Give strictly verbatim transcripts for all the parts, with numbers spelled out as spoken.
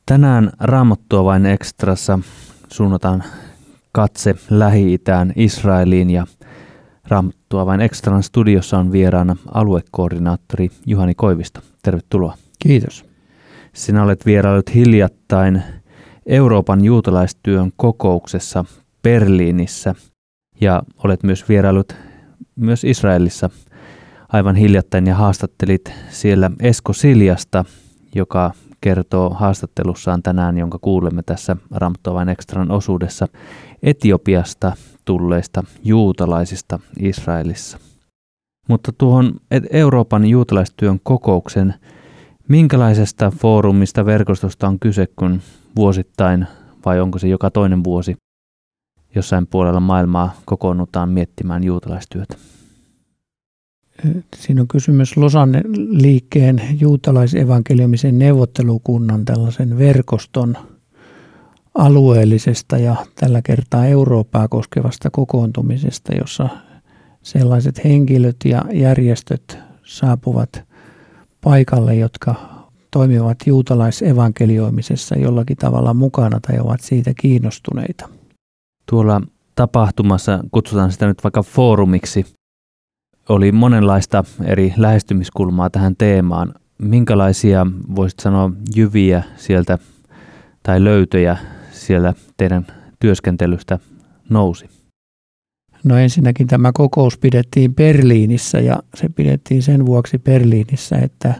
Tänään Raamattua vain Extrassa suunnataan katse Lähi-Itään, Israeliin, ja Raamattua vain Extran studiossa on vieraana aluekoordinaattori Juhani Koivisto. Tervetuloa. Kiitos. Sinä olet vieraillut hiljattain Euroopan juutalaistyön kokouksessa Berliinissä ja olet myös vieraillut myös Israelissa aivan hiljattain ja haastattelit siellä Esko Siljasta, joka kertoo haastattelussaan tänään, jonka kuulemme tässä Raamattua vain Extran osuudessa, Etiopiasta tulleista juutalaisista Israelissa. Mutta tuohon Euroopan juutalaistyön kokouksen, minkälaisesta foorumista, verkostosta on kyse, kun vuosittain, vai onko se joka toinen vuosi, jossain puolella maailmaa kokoonnutaan miettimään juutalaistyötä? Siinä on kysymys Lausanne-liikkeen juutalaisevankeliumisen neuvottelukunnan tällaisen verkoston alueellisesta ja tällä kertaa Eurooppaa koskevasta kokoontumisesta, jossa sellaiset henkilöt ja järjestöt saapuvat paikalle, jotka toimivat juutalaisevankelioimisessa jollakin tavalla mukana tai ovat siitä kiinnostuneita. Tuolla tapahtumassa, kutsutaan sitä nyt vaikka foorumiksi, oli monenlaista eri lähestymiskulmaa tähän teemaan. Minkälaisia, voisit sanoa, jyviä sieltä tai löytöjä siellä teidän työskentelystä nousi? No ensinnäkin tämä kokous pidettiin Berliinissä ja se pidettiin sen vuoksi Berliinissä, että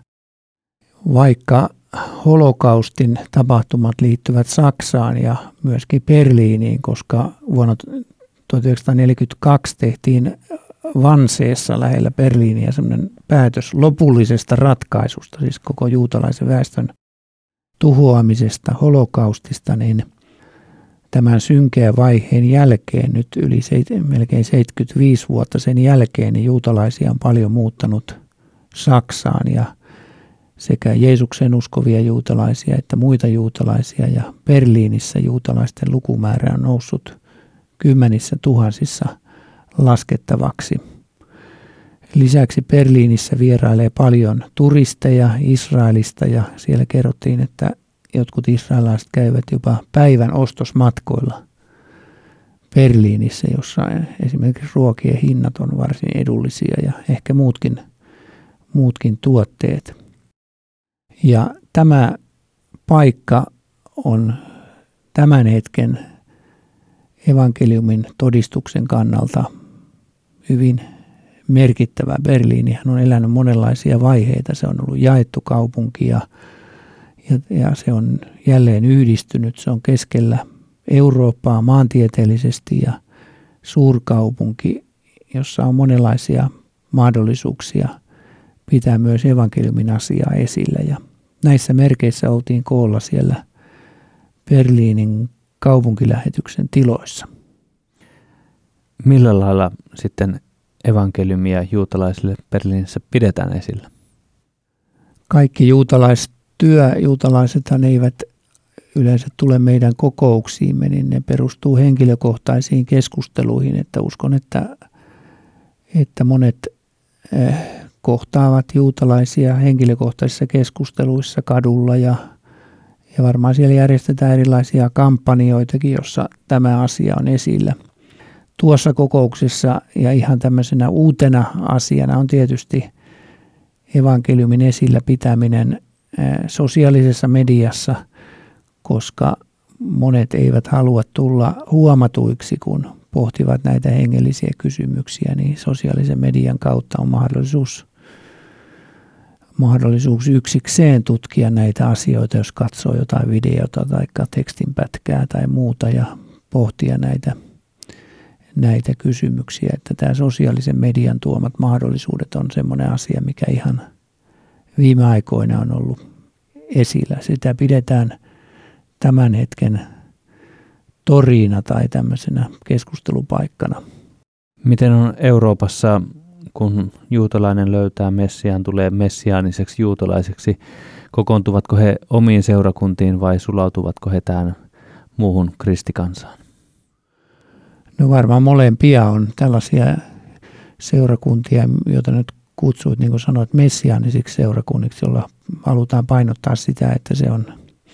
vaikka holokaustin tapahtumat liittyvät Saksaan ja myöskin Berliiniin, koska vuonna tuhatyhdeksänsataaneljäkymmentäkaksi tehtiin Vanseessa lähellä Berliiniä sellainen päätös lopullisesta ratkaisusta, siis koko juutalaisen väestön tuhoamisesta, holokaustista, niin tämän synkeän vaiheen jälkeen, nyt yli melkein seitsemänkymmentäviisi vuotta sen jälkeen, niin juutalaisia on paljon muuttanut Saksaan ja sekä Jeesuksen uskovia juutalaisia että muita juutalaisia, ja Berliinissä juutalaisten lukumäärä on noussut kymmenissä tuhansissa laskettavaksi. Lisäksi Berliinissä vierailee paljon turisteja Israelista ja siellä kerrottiin, että jotkut israelilaiset käyvät jopa päivän ostosmatkoilla Berliinissä, jossa esimerkiksi ruokien hinnat on varsin edullisia ja ehkä muutkin, muutkin tuotteet. Ja tämä paikka on tämän hetken evankeliumin todistuksen kannalta hyvin merkittävä. Berliinihän on elänyt monenlaisia vaiheita. Se on ollut jaettu kaupunki ja, ja, ja se on jälleen yhdistynyt. Se on keskellä Eurooppaa maantieteellisesti ja suurkaupunki, jossa on monenlaisia mahdollisuuksia pitää myös evankeliumin asiaa esillä. Ja näissä merkeissä oltiin koolla siellä Berliinin kaupunkilähetyksen tiloissa. Millä lailla sitten evankeliumia juutalaisille Berliinissä pidetään esillä? Kaikki juutalaistyö, juutalaisethan eivät yleensä tule meidän kokouksiimme, niin ne perustuu henkilökohtaisiin keskusteluihin, että uskon, että, että monet eh, kohtaavat juutalaisia henkilökohtaisissa keskusteluissa kadulla ja Ja varmaan siellä järjestetään erilaisia kampanjoitakin, jossa tämä asia on esillä. Tuossa kokouksessa ja ihan tämmöisenä uutena asiana on tietysti evankeliumin esillä pitäminen sosiaalisessa mediassa, koska monet eivät halua tulla huomatuiksi, kun pohtivat näitä hengellisiä kysymyksiä, niin sosiaalisen median kautta on mahdollisuus mahdollisuus yksikseen tutkia näitä asioita, jos katsoo jotain videota tai tekstinpätkää tai muuta ja pohtia näitä, näitä kysymyksiä. Että tämä sosiaalisen median tuomat mahdollisuudet on semmoinen asia, mikä ihan viime aikoina on ollut esillä. Sitä pidetään tämän hetken torina tai tämmöisenä keskustelupaikkana. Miten on Euroopassa, kun juutalainen löytää Messiaan, tulee messiaaniseksi juutalaiseksi, kokoontuvatko he omiin seurakuntiin vai sulautuvatko he tähän muuhun kristikansaan? No varmaan molempia on tällaisia seurakuntia, joita nyt kutsuit, niin kuin sanoit, messiaanisiksi seurakunniksi, jolla halutaan painottaa sitä, että se on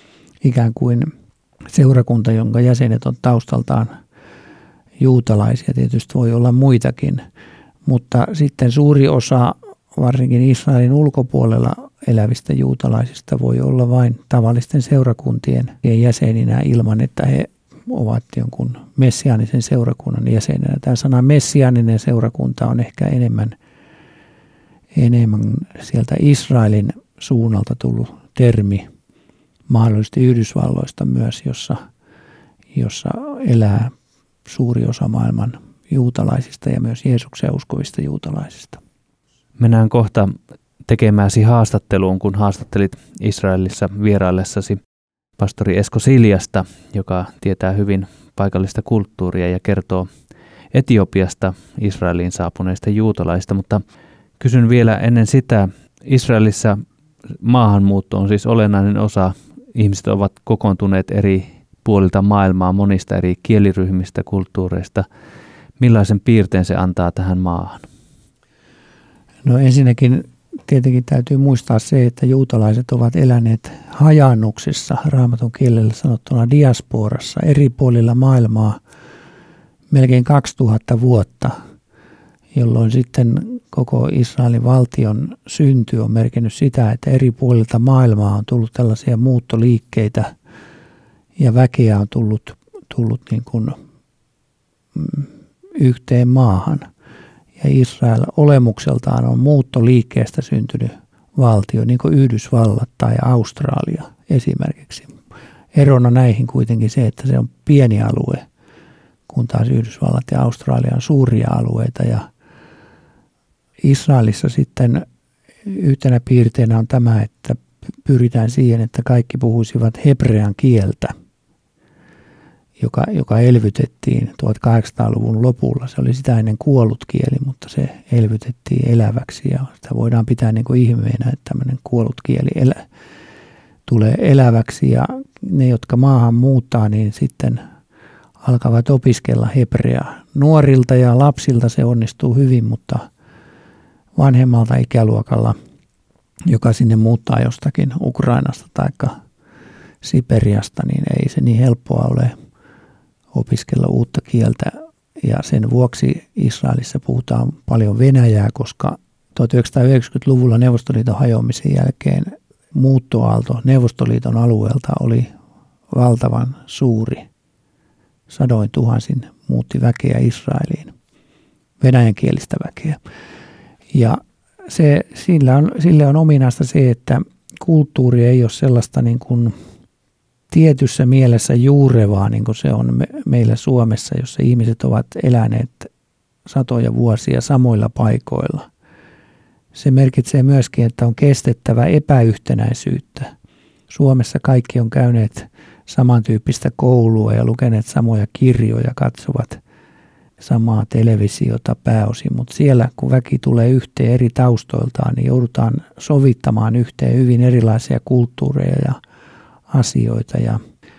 ikään kuin seurakunta, jonka jäsenet on taustaltaan juutalaisia. Tietysti voi olla muitakin, mutta sitten suuri osa varsinkin Israelin ulkopuolella elävistä juutalaisista voi olla vain tavallisten seurakuntien jäseninä ilman, että he ovat jonkun messiaanisen seurakunnan jäsenenä. Tämä sana messiaaninen seurakunta on ehkä enemmän, enemmän sieltä Israelin suunnalta tullut termi, mahdollisesti Yhdysvalloista myös, jossa, jossa elää suuri osa maailman juutalaisista ja myös Jeesukseen uskovista juutalaisista. Mennään kohta tekemäsi haastatteluun, kun haastattelit Israelissa vieraillessasi pastori Esko Siljasta, joka tietää hyvin paikallista kulttuuria ja kertoo Etiopiasta Israeliin saapuneista juutalaisista. Mutta kysyn vielä ennen sitä, Israelissa maahanmuutto on siis olennainen osa. Ihmiset ovat kokoontuneet eri puolilta maailmaa, monista eri kieliryhmistä, kulttuureista. Millaisen piirteen se antaa tähän maahan? No ensinnäkin tietenkin täytyy muistaa se, että juutalaiset ovat eläneet hajaannuksissa, raamatun kielellä sanottuna diasporassa, eri puolilla maailmaa melkein kaksituhatta vuotta, jolloin sitten koko Israelin valtion synty on merkinnyt sitä, että eri puolilta maailmaa on tullut tällaisia muuttoliikkeitä ja väkeä on tullut, tullut niin kuin yhteen maahan. Ja Israel olemukseltaan on muuttoliikkeestä syntynyt valtio, niin kuin Yhdysvallat tai Australia esimerkiksi. Erona näihin kuitenkin se, että se on pieni alue, kun taas Yhdysvallat ja Australia on suuria alueita. Ja Israelissa sitten yhtenä piirteenä on tämä, että pyritään siihen, että kaikki puhuisivat hebrean kieltä, joka, joka elvytettiin tuhatkahdeksansataaluvun lopulla. Se oli sitä ennen kuollut kieli, mutta se elvytettiin eläväksi ja sitä voidaan pitää niin kuin ihmeenä, että tämmöinen kuollut kieli elä, tulee eläväksi ja ne, jotka maahan muuttaa, niin sitten alkavat opiskella hebreaa. Nuorilta ja lapsilta se onnistuu hyvin, mutta vanhemmalta ikäluokalla, joka sinne muuttaa jostakin Ukrainasta tai Siperiasta, niin ei se niin helppoa ole opiskella uutta kieltä. Ja sen vuoksi Israelissa puhutaan paljon venäjää, koska tuhatyhdeksänsataayhdeksänkymmentäluvulla Neuvostoliiton hajoamisen jälkeen muuttoaalto Neuvostoliiton alueelta oli valtavan suuri. Sadoin tuhansin muutti väkeä Israeliin, venäjänkielistä väkeä. Ja se, sillä on, sille on ominaista se, että kulttuuri ei ole sellaista niin kuin tietyssä mielessä juurevaa, niin kuin se on me, meillä Suomessa, jossa ihmiset ovat eläneet satoja vuosia samoilla paikoilla. Se merkitsee myöskin, että on kestettävä epäyhtenäisyyttä. Suomessa kaikki on käyneet samantyyppistä koulua ja lukeneet samoja kirjoja, katsovat samaa televisiota pääosin, mutta siellä kun väki tulee yhteen eri taustoiltaan, niin joudutaan sovittamaan yhteen hyvin erilaisia kulttuureja ja asioita ja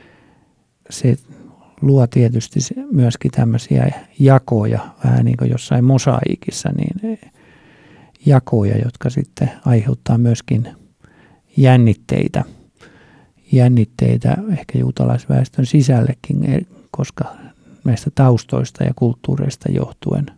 se luo tietysti myöskin tämmöisiä jakoja, vähän niin kuin jossain mosaiikissa, niin jakoja, jotka sitten aiheuttaa myöskin jännitteitä, jännitteitä ehkä juutalaisväestön sisällekin, koska näistä taustoista ja kulttuureista johtuen.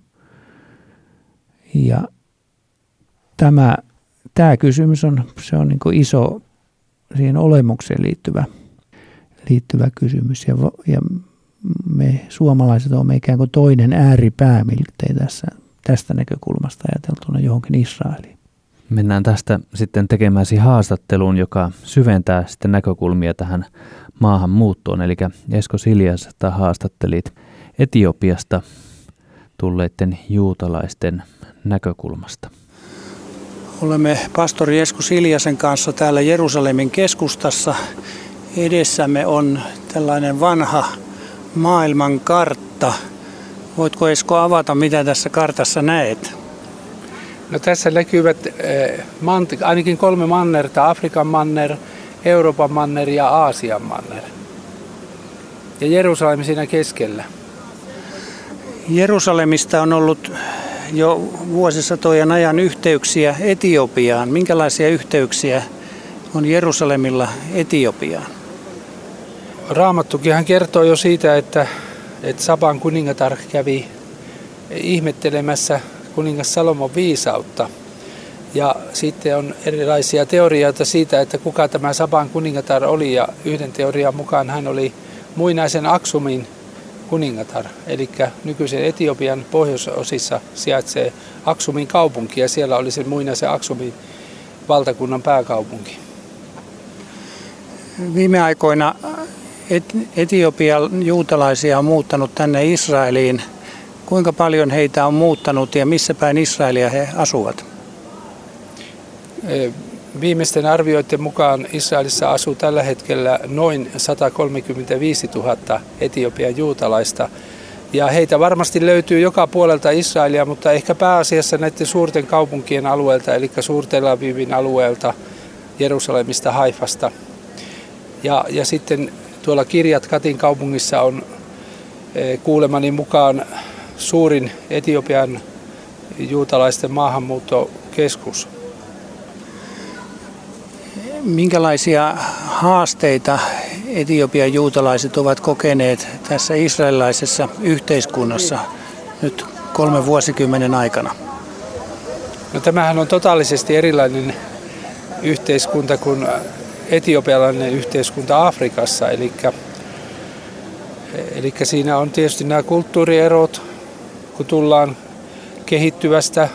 Ja tämä, tämä kysymys on, se on niin kuin iso siihen olemukseen liittyvä, liittyvä kysymys. Ja, ja me suomalaiset olemme ikään kuin toinen ääripää miltei tässä, tästä näkökulmasta ajateltuna johonkin Israeliin. Mennään tästä sitten tekemäsi haastatteluun, joka syventää sitten näkökulmia tähän maahanmuuttoon. Eli Esko Siljasta haastattelit Etiopiasta tulleiden juutalaisten näkökulmasta. Olemme pastori Esko Siljasen kanssa täällä Jerusalemin keskustassa. Edessämme on tällainen vanha maailman kartta. Voitko Esko avata, mitä tässä kartassa näet? No, tässä näkyvät ainakin kolme mannerta, Afrikan manner, Euroopan manner ja Aasian manner. Ja Jerusalem siinä keskellä. Jerusalemista on ollut jo vuosisatojen ajan yhteyksiä Etiopiaan. Minkälaisia yhteyksiä on Jerusalemilla Etiopiaan? Raamattukinhan kertoo jo siitä, että, että Saban kuningatar kävi ihmettelemässä kuningas Salomon viisautta. Ja sitten on erilaisia teorioita siitä, että kuka tämä Saban kuningatar oli. Ja yhden teorian mukaan hän oli muinaisen Aksumin kuningatar. Eli nykyisen Etiopian pohjoisosissa sijaitsee Aksumin kaupunki ja siellä oli se muinaisen Aksumin valtakunnan pääkaupunki. Viime aikoina Etiopian juutalaisia on muuttanut tänne Israeliin. Kuinka paljon heitä on muuttanut ja missä päin Israelia he asuvat? Viimeisten arvioiden mukaan Israelissa asuu tällä hetkellä noin sata kolmekymmentäviisituhatta Etiopian juutalaista. Ja heitä varmasti löytyy joka puolelta Israelia, mutta ehkä pääasiassa näiden suurten kaupunkien alueelta, eli Suur-Tel Avivin alueelta, Jerusalemista, Haifasta. Ja, ja sitten tuolla Kirjat Katin kaupungissa on kuulemani mukaan suurin Etiopian juutalaisten maahanmuuttokeskus. Minkälaisia haasteita Etiopian juutalaiset ovat kokeneet tässä israelilaisessa yhteiskunnassa nyt kolmen vuosikymmenen aikana? No, tämähän on totaalisesti erilainen yhteiskunta kuin etiopialainen yhteiskunta Afrikassa. Eli, eli siinä on tietysti nämä kulttuurierot, kun tullaan kehittyvästä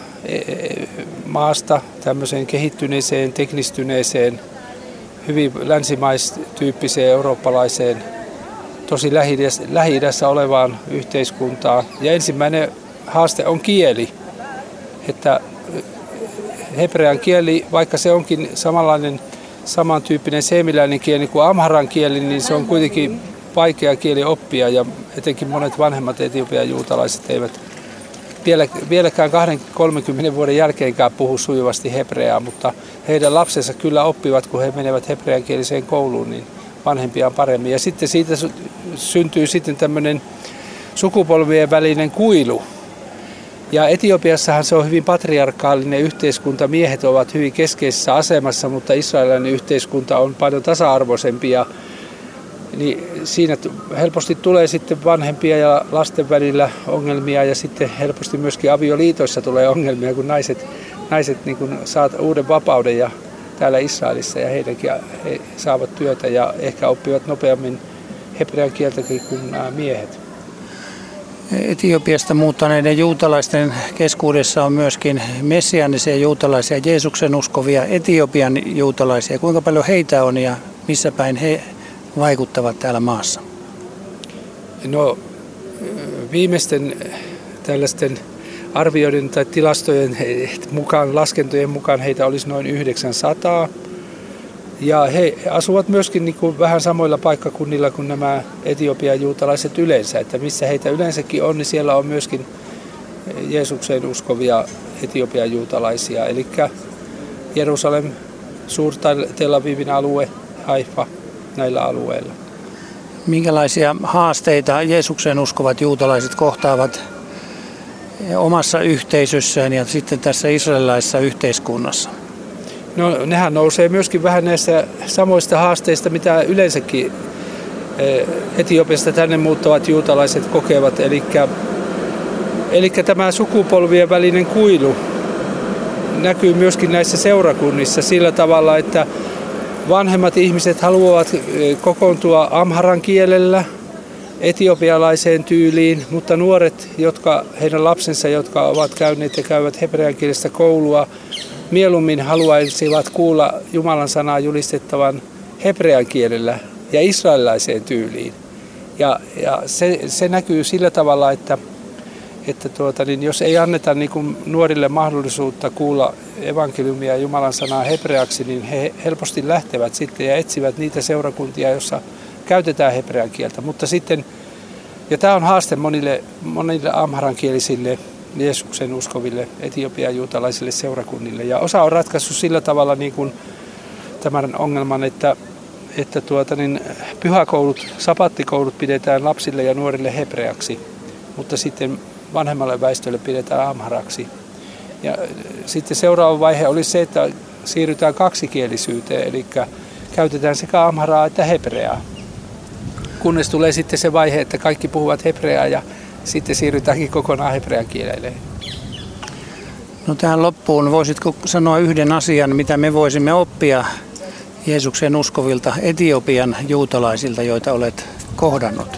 maasta tämmöiseen kehittyneeseen, teknistyneeseen, hyvin länsimaistyyppiseen eurooppalaiseen, tosi Lähi-idässä olevaan yhteiskuntaan. Ja ensimmäinen haaste on kieli, että hebrean kieli, vaikka se onkin samanlainen, samantyyppinen seemiläinen kieli kuin amharan kieli, niin se on kuitenkin vaikea kieli oppia ja etenkin monet vanhemmat etiopian juutalaiset eivät vielä, vieläkään kaksikymmentä kolmekymmentä vuoden jälkeenkään puhu sujuvasti hebreaa, mutta heidän lapsensa kyllä oppivat, kun he menevät hebreankieliseen kouluun, niin vanhempiaan paremmin. Ja sitten siitä syntyy sitten tämmöinen sukupolvien välinen kuilu. Ja Etiopiassahan se on hyvin patriarkaalinen yhteiskunta, miehet ovat hyvin keskeisessä asemassa, mutta israelilainen yhteiskunta on paljon tasa-arvoisempi. Ja, niin siinä helposti tulee sitten vanhempia ja lasten välillä ongelmia ja sitten helposti myöskin avioliitoissa tulee ongelmia, kun naiset, naiset niin kuin saavat uuden vapauden ja täällä Israelissa ja heidänkin he saavat työtä ja ehkä oppivat nopeammin hebrean kieltäkin kuin nämä miehet. Etiopiasta muuttaneiden juutalaisten keskuudessa on myöskin messiaanisia juutalaisia, Jeesuksen uskovia Etiopian juutalaisia. Kuinka paljon heitä on ja missä päin he vaikuttavat täällä maassa? No, viimeisten tällaisten arvioiden tai tilastojen mukaan, laskentojen mukaan heitä olisi noin yhdeksänsataa. Ja he asuvat myöskin niin kuin vähän samoilla paikkakunnilla kuin nämä Etiopian juutalaiset yleensä. Että missä heitä yleensäkin on, niin siellä on myöskin Jeesukseen uskovia Etiopian juutalaisia. Eli Jerusalem, Suur-Tel Avivin alue, Haifa, näillä alueilla. Minkälaisia haasteita Jeesukseen uskovat juutalaiset kohtaavat omassa yhteisössään ja sitten tässä israelilaisessa yhteiskunnassa? No, nehän nousee myöskin vähän näistä samoista haasteista, mitä yleensäkin Etiopiasta tänne muuttavat juutalaiset kokevat. Eli, eli tämä sukupolvien välinen kuilu näkyy myöskin näissä seurakunnissa sillä tavalla, että vanhemmat ihmiset haluavat kokoontua amharan kielellä, etiopialaiseen tyyliin, mutta nuoret, jotka, heidän lapsensa, jotka ovat käyneet ja käyvät hebreankielistä koulua, mieluummin haluaisivat kuulla Jumalan sanaa julistettavan hebrean kielellä ja israelilaiseen tyyliin. Ja, ja se, se näkyy sillä tavalla, että, että tuota, niin jos ei anneta niin kuin nuorille mahdollisuutta kuulla evankeliumia ja Jumalan sanaa hebreaksi, niin he helposti lähtevät sitten ja etsivät niitä seurakuntia, joissa käytetään hebrean kieltä. Mutta sitten, ja tämä on haaste monille, monille amharankielisille Jeesuksen uskoville Etiopian juutalaisille seurakunnille. Ja osa on ratkaissut sillä tavalla niin kuin tämän ongelman, että, että tuota, niin pyhäkoulut, sabattikoulut pidetään lapsille ja nuorille hebreaksi, mutta sitten vanhemmalle väestölle pidetään amharaksi. Ja sitten seuraava vaihe oli se, että siirrytään kaksikielisyyteen, eli käytetään sekä amharaa että hebreaa. kunnes tulee sitten se vaihe, että kaikki puhuvat hebreaa ja sitten siirrytäänkin kokonaan hebrean kielelle. No tähän loppuun voisitko sanoa yhden asian, mitä me voisimme oppia Jeesuksen uskovilta Etiopian juutalaisilta, joita olet kohdannut?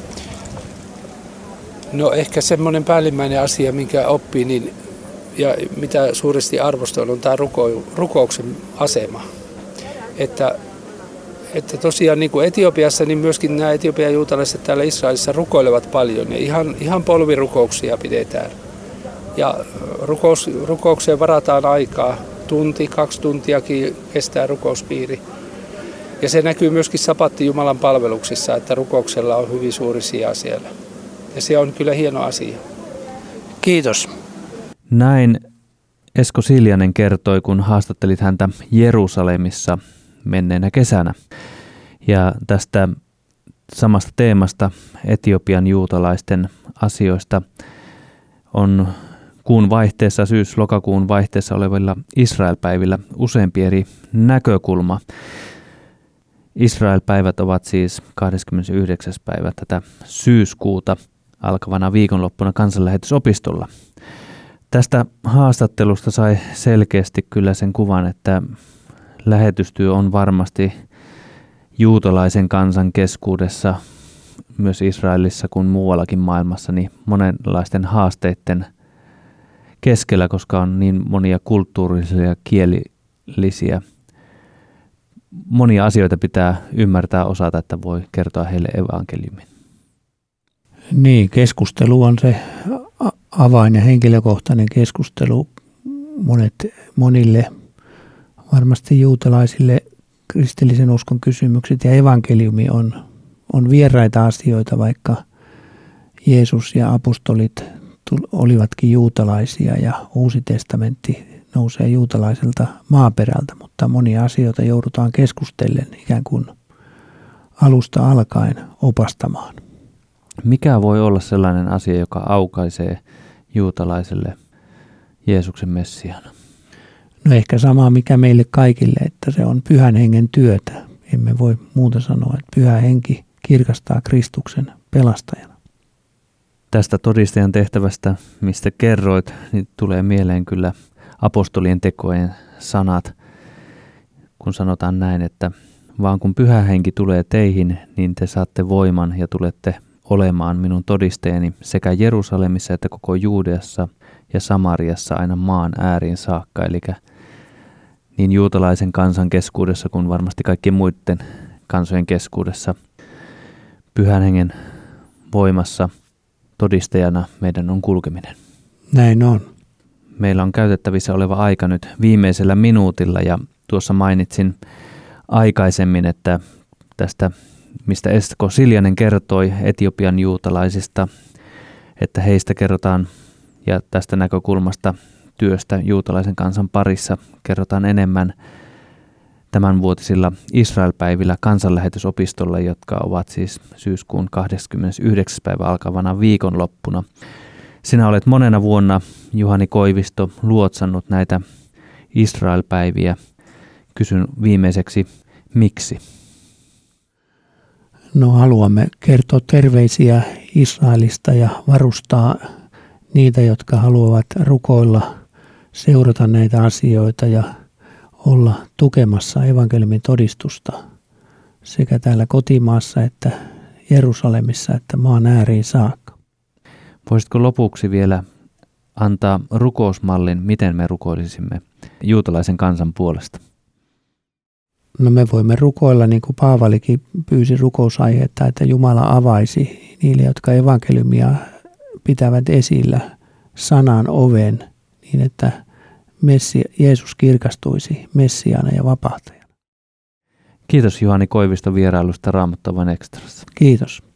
No ehkä semmoinen päällimmäinen asia, minkä oppii niin, ja mitä suuresti arvostan, on tämä ruko, rukouksen asema. Että, että tosiaan niin kuin Etiopiassa, niin myöskin nämä Etiopian juutalaiset täällä Israelissa rukoilevat paljon. Ja ihan, ihan polvirukouksia pidetään. Ja rukous, rukoukseen varataan aikaa. Tunti, kaksi tuntiakin kestää rukouspiiri. Ja se näkyy myöskin sapatti Jumalan palveluksissa, että rukouksella on hyvin suuri sija siellä. Ja se on kyllä hieno asia. Kiitos. Näin Esko Siljanen kertoi, kun haastattelit häntä Jerusalemissa menneenä kesänä. Ja tästä samasta teemasta, Etiopian juutalaisten asioista, on kuun vaihteessa, syys-lokakuun vaihteessa olevilla Israel-päivillä useampi eri näkökulma. Israel-päivät ovat siis kahdeskymmenesyhdeksäs päivä tätä syyskuuta alkavana viikonloppuna kansanlähetysopistolla. Tästä haastattelusta sai selkeästi kyllä sen kuvan, että lähetystyö on varmasti juutalaisen kansan keskuudessa, myös Israelissa kuin muuallakin maailmassa, niin monenlaisten haasteiden keskellä, koska on niin monia kulttuurisia ja kielillisiä. Monia asioita pitää ymmärtää, osata, että voi kertoa heille evankeliumin. Niin, keskustelu on se avain ja henkilökohtainen keskustelu monet, monille, varmasti juutalaisille kristillisen uskon kysymykset ja evankeliumi on, on vieraita asioita, vaikka Jeesus ja apostolit olivatkin juutalaisia ja Uusi testamentti nousee juutalaiselta maaperältä, mutta monia asioita joudutaan keskustellen ikään kuin alusta alkaen opastamaan. Mikä voi olla sellainen asia, joka aukaisee juutalaiselle Jeesuksen Messiana? No ehkä sama mikä meille kaikille, että se on pyhän hengen työtä. Emme voi muuta sanoa, että pyhä henki kirkastaa Kristuksen pelastajana. Tästä todistajan tehtävästä, mistä kerroit, niin tulee mieleen kyllä apostolien tekojen sanat, kun sanotaan näin, että vaan kun pyhä henki tulee teihin, niin te saatte voiman ja tulette olemaan minun todistajani sekä Jerusalemissa että koko Juudeassa ja Samariassa aina maan ääriin saakka. Eli niin juutalaisen kansan keskuudessa kuin varmasti kaikkien muiden kansojen keskuudessa pyhän hengen voimassa todistajana meidän on kulkeminen. Näin on. Meillä on käytettävissä oleva aika nyt viimeisellä minuutilla ja tuossa mainitsin aikaisemmin, että tästä, mistä Esko Siljanen kertoi Etiopian juutalaisista, että heistä kerrotaan ja tästä näkökulmasta työstä juutalaisen kansan parissa kerrotaan enemmän tämänvuotisilla Israel-päivillä kansanlähetysopistolla, jotka ovat siis syyskuun kahdeskymmenesyhdeksäs päivä alkavana viikonloppuna. Sinä olet monena vuonna, Juhani Koivisto, luotsannut näitä Israel-päiviä. Kysyn viimeiseksi, miksi? No haluamme kertoa terveisiä Israelista ja varustaa niitä, jotka haluavat rukoilla, seurata näitä asioita ja olla tukemassa evankeliumin todistusta sekä täällä kotimaassa että Jerusalemissa että maan ääriin saakka. Voisitko lopuksi vielä antaa rukousmallin, miten me rukoilisimme juutalaisen kansan puolesta? No me voimme rukoilla, niin kuin Paavalikin pyysi rukousaihetta, että Jumala avaisi niille, jotka evankeliumia pitävät esillä, sanan oven, niin että Messi, Jeesus kirkastuisi Messiaana ja vapahtajana. Kiitos Juhani Koivisto vierailusta Raamattovan Ekstrassa. Kiitos.